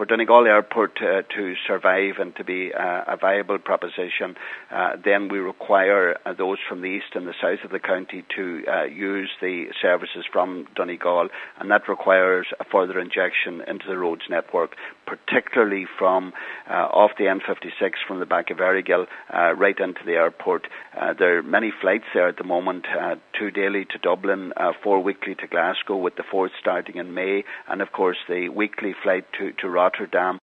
for Donegal Airport to survive and to be a viable proposition, then we require those from the east and the south of the county to use the services from Donegal, and that requires a further injection into the roads network, particularly from off the N56 from the back of Errigal right into the airport. There are many flights there at the moment, 2 daily to Dublin, 4 weekly to Glasgow, with the 4th starting in May, and of course the weekly flight to Rotterdam.